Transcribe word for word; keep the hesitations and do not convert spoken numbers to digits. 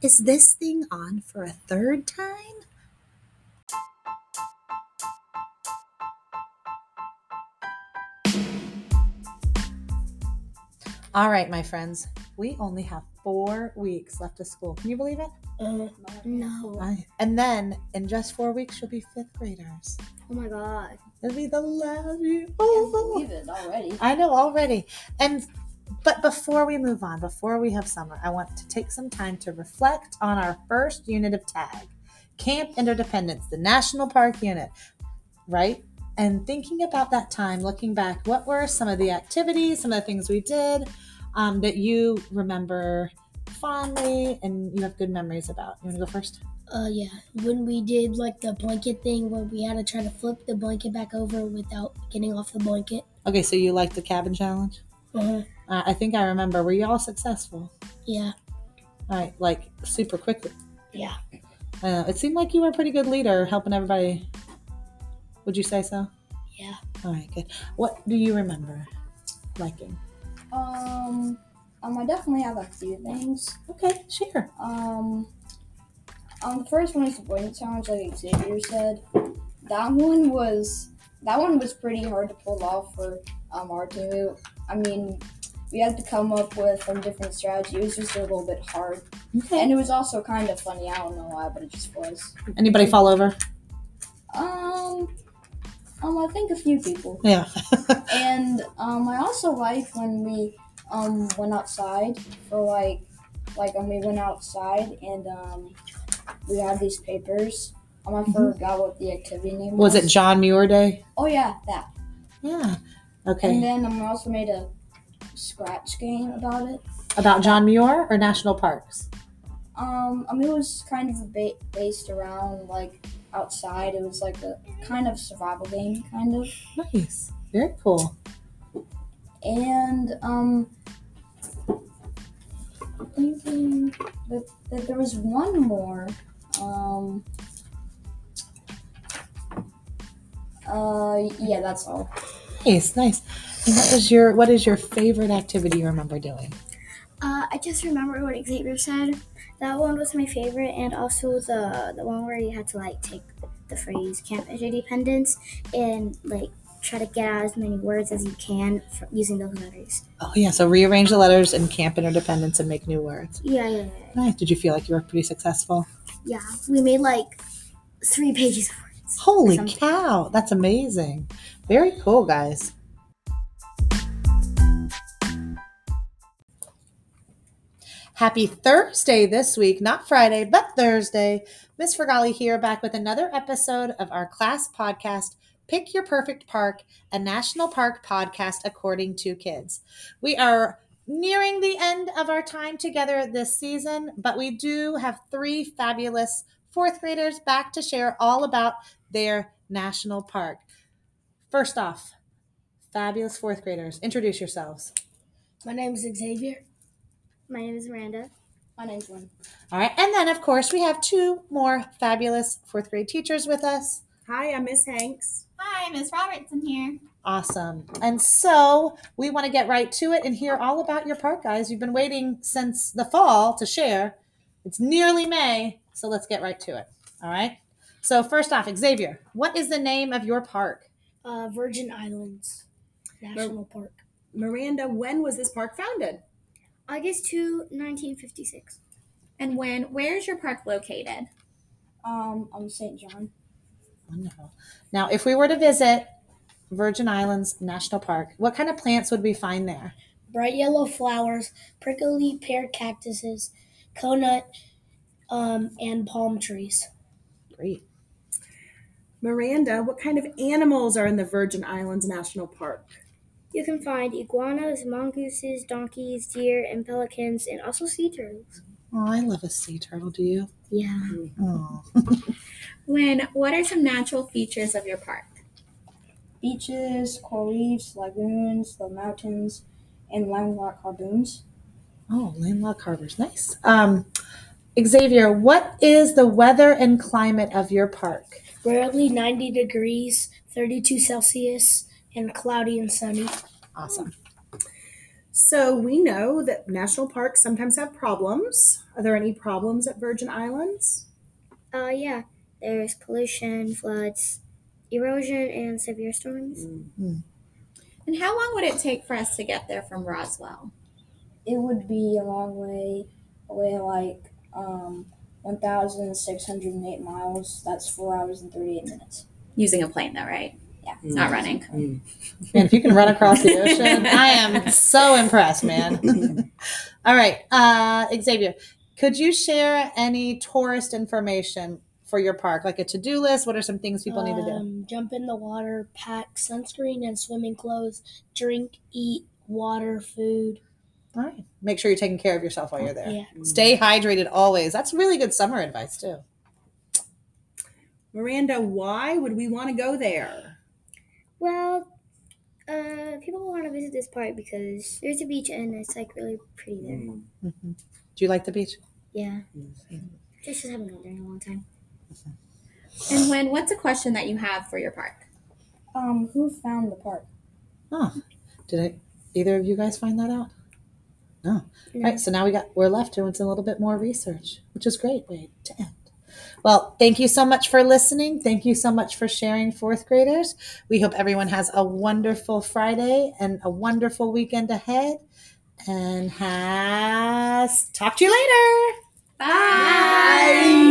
Is this thing on for a third time? All right, my friends, we only have four weeks left of school. Can you believe it? Uh, no. I, and then in just four weeks, you'll be fifth graders. Oh my God. It'll be the last year. I can't believe it already. I know already. And but before we move on, before we have summer, I want to take some time to reflect on our first unit of TAG, Camp Interdependence, the National Park unit, right? And thinking about that time, looking back, what were some of the activities, some of the things we did um, that you remember fondly and you have good memories about? You want to go first? Uh, yeah. When we did like the blanket thing where we had to try to flip the blanket back over without getting off the blanket. Okay, so you liked the cabin challenge? Uh-huh. Uh, I think I remember. Were you all successful? Yeah. All right, like super quickly. Yeah. Uh, it seemed like you were a pretty good leader, helping everybody. Would you say so? Yeah. All right, good. What do you remember liking? Um, um, I definitely have a few things. Okay, sure. Um, um, the first one is the blanket challenge, like Xavier said. That one was that one was pretty hard to pull off for um our team. I mean, we had to come up with some different strategy. It was just a little bit hard, Okay. and it was also kind of funny. I don't know why, but it just was. Anybody fall over? Um, um, I think a few people. Yeah. And um, I also like when we um went outside for like like um we went outside and um we had these papers. Um, I Mhm. forgot what the activity name was. Was it John Muir Day? Oh yeah, that. Yeah. Okay. And then um, I also made a scratch game about it. About John Muir or national parks? Um, I mean it was kind of ba- based around like outside. It was like a kind of survival game, kind of. Nice. Very cool. And um, thinking that, that there was one more. Um, uh, yeah, that's all. Nice, nice. And what was your what is your favorite activity you remember doing? Uh, I just remember what Xavier said. That one was my favorite, and also the the one where you had to like take the phrase "Camp Interdependence" and like try to get out as many words as you can for using those letters. Oh yeah, so rearrange the letters in Camp Interdependence and make new words. Yeah, yeah, yeah. Nice. Did you feel like you were pretty successful? Yeah, we made like three pages of words. Holy Something. cow, that's amazing. Very cool, guys. Happy Thursday this week, not Friday, but Thursday. Miss Fergali here, back with another episode of our class podcast, Pick Your Perfect Park, a National Park podcast according to kids. We are nearing the end of our time together this season, but we do have three fabulous fourth graders back to share all about their national park. First off, fabulous fourth graders, introduce yourselves. My name is Xavier. My name is Miranda. My name's Lynn. All right, and then of course we have two more fabulous fourth grade teachers with us. Hi, I'm Miss Hanks. Hi, Miss Robertson here. Awesome. And so we want to get right to it and hear all about your park, guys. You've been waiting since the fall to share. It's nearly May, so let's get right to it. All right. So first off, Xavier, what is the name of your park? Uh, Virgin Islands National Park. Miranda, when was this park founded? August second, nineteen fifty-six. And when, where is your park located? Um, I'm Saint John. Wonderful. Now, if we were to visit Virgin Islands National Park, what kind of plants would we find there? Bright yellow flowers, prickly pear cactuses, coconut, um, and palm trees. Great. Miranda, what kind of animals are in the Virgin Islands National Park? You can find iguanas, mongooses, donkeys, deer, and pelicans, and also sea turtles. Oh, I love a sea turtle. Do you? Yeah. Oh. When, what are some natural features of your park? Beaches, coral reefs, lagoons, the mountains, and landlocked harboons. Oh, landlocked harbors. Nice. Um, Xavier, what is the weather and climate of your park? Rarely ninety degrees, thirty-two Celsius, and cloudy and sunny. Awesome. So we know that national parks sometimes have problems. Are there any problems at Virgin Islands? Uh, yeah, there's pollution, floods, erosion, and severe storms. And how long would it take for us to get there from Roswell? It would be a long way away, like um, one thousand six hundred eight miles. That's four hours and thirty-eight minutes. Using a plane, though, right? Yeah. It's not running. Man, if you can run across the ocean, I am so impressed, man. All right, uh, Xavier, could you share any tourist information for your park, like a to-do list? What are some things people need to do? Um, jump in the water, pack sunscreen and swimming clothes, drink, eat, water, food. All right, make sure you're taking care of yourself while you're there. Yeah. Stay hydrated always. That's really good summer advice too. Miranda, why would we want to go there? Well, uh, people want to visit this park because there's a beach and it's like really pretty there. Mm-hmm. Do you like the beach? Yeah. Just haven't gone there in a long time. And when, what's a question that you have for your park? Um, who found the park? Oh, did I, either of you guys find that out? No. No. All right, so now we got we're left doing a little bit more research, which is great. Way to end. Well, thank you so much for listening. Thank you so much for sharing, fourth graders. We hope everyone has a wonderful Friday and a wonderful weekend ahead. And has talk to you later. Bye.